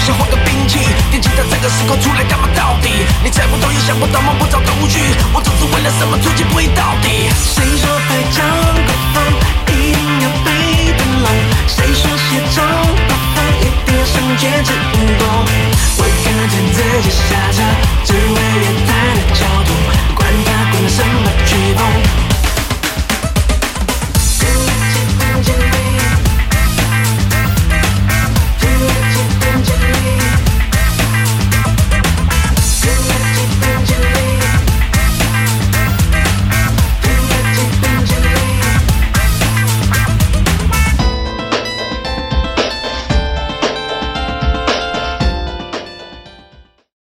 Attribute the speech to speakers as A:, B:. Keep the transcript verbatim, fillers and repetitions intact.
A: 想换个兵器，惦记在这个时空出来干嘛到底？你猜不透也想不到，摸不着头绪，我总是为了什么出其不意到底？谁说海涨高峰一定要被登龙？谁说写中高峰一定要上绝症？